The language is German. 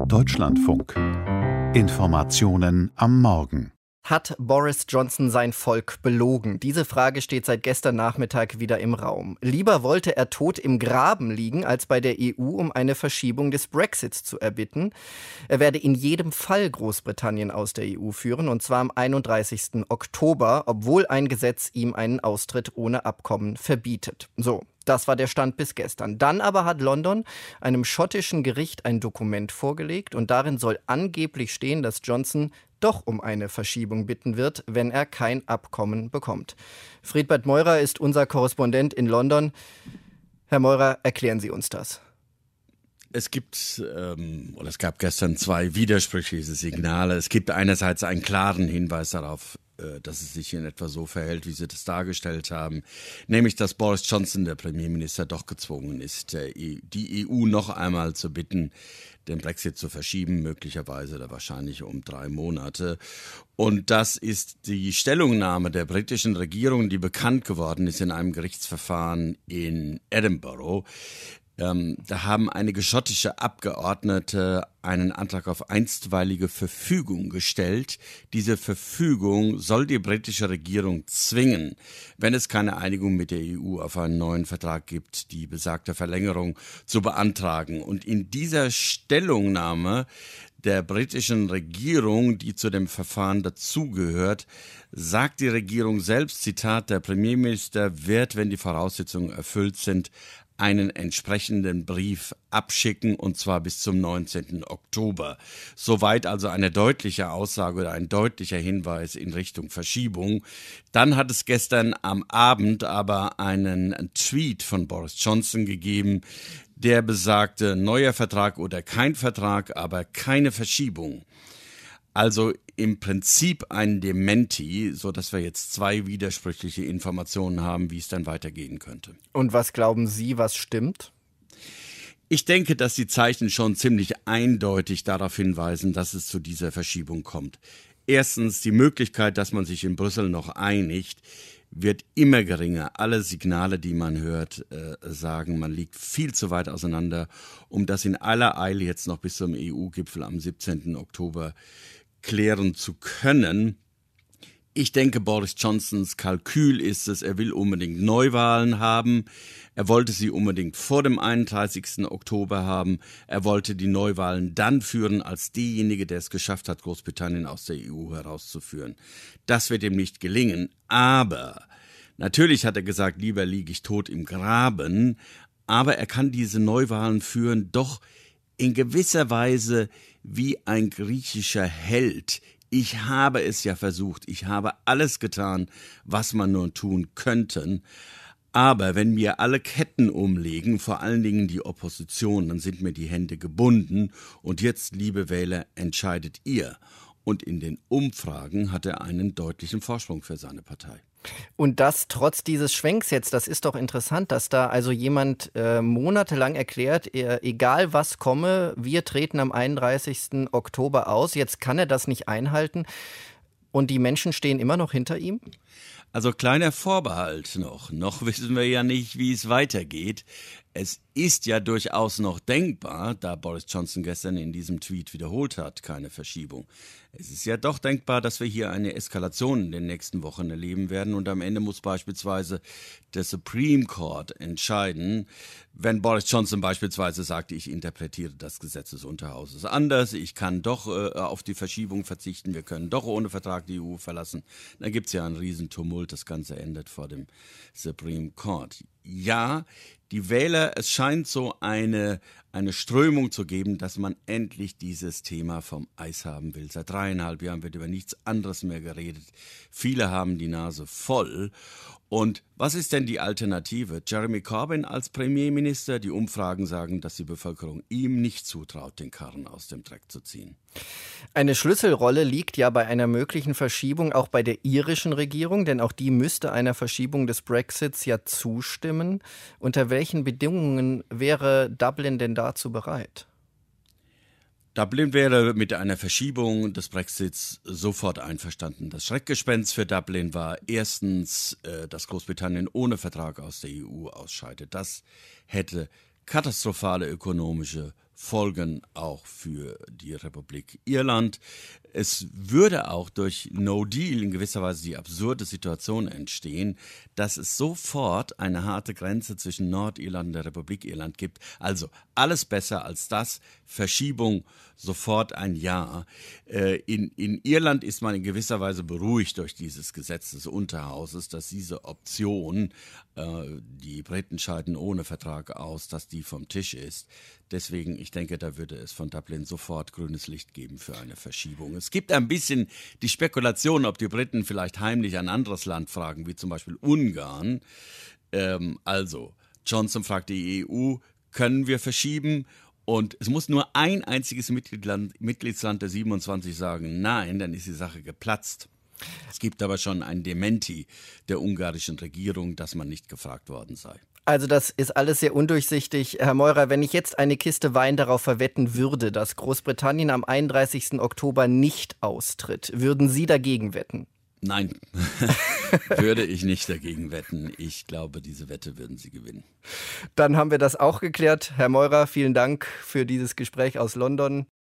Deutschlandfunk. Informationen am Morgen. Hat Boris Johnson sein Volk belogen? Diese Frage steht seit gestern Nachmittag wieder im Raum. Lieber wollte er tot im Graben liegen, als bei der EU um eine Verschiebung des Brexits zu erbitten. Er werde in jedem Fall Großbritannien aus der EU führen, und zwar am 31. Oktober, obwohl ein Gesetz ihm einen Austritt ohne Abkommen verbietet. So. Das war der Stand bis gestern. Dann aber hat London einem schottischen Gericht ein Dokument vorgelegt und darin soll angeblich stehen, dass Johnson doch um eine Verschiebung bitten wird, wenn er kein Abkommen bekommt. Friedbert Meurer ist unser Korrespondent in London. Herr Meurer, erklären Sie uns das. Es gab gestern zwei widersprüchliche Signale. Es gibt einerseits einen klaren Hinweis darauf, dass es sich in etwa so verhält, wie Sie das dargestellt haben, nämlich, dass Boris Johnson, der Premierminister, doch gezwungen ist, die EU noch einmal zu bitten, den Brexit zu verschieben, möglicherweise oder wahrscheinlich um 3 Monate. Und das ist die Stellungnahme der britischen Regierung, die bekannt geworden ist in einem Gerichtsverfahren in Edinburgh. Da haben einige schottische Abgeordnete einen Antrag auf einstweilige Verfügung gestellt. Diese Verfügung soll die britische Regierung zwingen, wenn es keine Einigung mit der EU auf einen neuen Vertrag gibt, die besagte Verlängerung zu beantragen. Und in dieser Stellungnahme der britischen Regierung, die zu dem Verfahren dazugehört, sagt die Regierung selbst, Zitat, der Premierminister wird, wenn die Voraussetzungen erfüllt sind, einen entsprechenden Brief abschicken, und zwar bis zum 19. Oktober. Soweit also eine deutliche Aussage oder ein deutlicher Hinweis in Richtung Verschiebung. Dann hat es gestern am Abend aber einen Tweet von Boris Johnson gegeben, der besagte, neuer Vertrag oder kein Vertrag, aber keine Verschiebung. Also im Prinzip ein Dementi, sodass wir jetzt zwei widersprüchliche Informationen haben, wie es dann weitergehen könnte. Und was glauben Sie, was stimmt? Ich denke, dass die Zeichen schon ziemlich eindeutig darauf hinweisen, dass es zu dieser Verschiebung kommt. Erstens die Möglichkeit, dass man sich in Brüssel noch einigt, wird immer geringer. Alle Signale, die man hört, sagen, man liegt viel zu weit auseinander, um das in aller Eile jetzt noch bis zum EU-Gipfel am 17. Oktober klären zu können. Ich denke, Boris Johnsons Kalkül ist es, er will unbedingt Neuwahlen haben. Er wollte sie unbedingt vor dem 31. Oktober haben. Er wollte die Neuwahlen dann führen, als derjenige, der es geschafft hat, Großbritannien aus der EU herauszuführen. Das wird ihm nicht gelingen. Aber natürlich hat er gesagt, lieber liege ich tot im Graben. Aber er kann diese Neuwahlen führen, doch in gewisser Weise wie ein griechischer Held. Ich habe es ja versucht, ich habe alles getan, was man nur tun könnte. Aber wenn wir alle Ketten umlegen, vor allen Dingen die Opposition, dann sind mir die Hände gebunden. Und jetzt, liebe Wähler, entscheidet ihr. Und in den Umfragen hat er einen deutlichen Vorsprung für seine Partei. Und das trotz dieses Schwenks jetzt, das ist doch interessant, dass da also jemand monatelang erklärt, egal was komme, wir treten am 31. Oktober aus. Jetzt kann er das nicht einhalten und die Menschen stehen immer noch hinter ihm? Also kleiner Vorbehalt noch. Noch wissen wir ja nicht, wie es weitergeht. Es ist ja durchaus noch denkbar, da Boris Johnson gestern in diesem Tweet wiederholt hat, keine Verschiebung. Es ist ja doch denkbar, dass wir hier eine Eskalation in den nächsten Wochen erleben werden und am Ende muss beispielsweise der Supreme Court entscheiden, wenn Boris Johnson beispielsweise sagt, ich interpretiere das Gesetz des Unterhauses anders, ich kann doch auf die Verschiebung verzichten, wir können doch ohne Vertrag die EU verlassen, dann gibt es ja einen Riesentumult, das Ganze endet vor dem Supreme Court. Ja, die Wähler, es scheint so eine Strömung zu geben, dass man endlich dieses Thema vom Eis haben will. Seit 3,5 Jahren wird über nichts anderes mehr geredet. Viele haben die Nase voll. Und was ist denn die Alternative? Jeremy Corbyn als Premierminister? Die Umfragen sagen, dass die Bevölkerung ihm nicht zutraut, den Karren aus dem Dreck zu ziehen. Eine Schlüsselrolle liegt ja bei einer möglichen Verschiebung auch bei der irischen Regierung, denn auch die müsste einer Verschiebung des Brexits ja zustimmen. Unter welchen Bedingungen wäre Dublin denn dazu bereit? Dublin wäre mit einer Verschiebung des Brexits sofort einverstanden. Das Schreckgespenst für Dublin war erstens, dass Großbritannien ohne Vertrag aus der EU ausscheidet. Das hätte katastrophale ökonomische Folgen auch für die Republik Irland. Es würde auch durch No Deal in gewisser Weise die absurde Situation entstehen, dass es sofort eine harte Grenze zwischen Nordirland und der Republik Irland gibt. Also alles besser als das, Verschiebung sofort ein Jahr. In Irland ist man in gewisser Weise beruhigt durch dieses Gesetz des Unterhauses, dass diese Option, die Briten scheiden ohne Vertrag aus, dass die vom Tisch ist. Deswegen, ich denke, da würde es von Dublin sofort grünes Licht geben für eine Verschiebung. Es gibt ein bisschen die Spekulation, ob die Briten vielleicht heimlich ein anderes Land fragen, wie zum Beispiel Ungarn. Also, Johnson fragt die EU, können wir verschieben? Und es muss nur ein einziges Mitgliedsland der 27 sagen, nein, dann ist die Sache geplatzt. Es gibt aber schon ein Dementi der ungarischen Regierung, dass man nicht gefragt worden sei. Also das ist alles sehr undurchsichtig. Herr Meurer, wenn ich jetzt eine Kiste Wein darauf verwetten würde, dass Großbritannien am 31. Oktober nicht austritt, würden Sie dagegen wetten? Nein, würde ich nicht dagegen wetten. Ich glaube, diese Wette würden Sie gewinnen. Dann haben wir das auch geklärt. Herr Meurer, vielen Dank für dieses Gespräch aus London.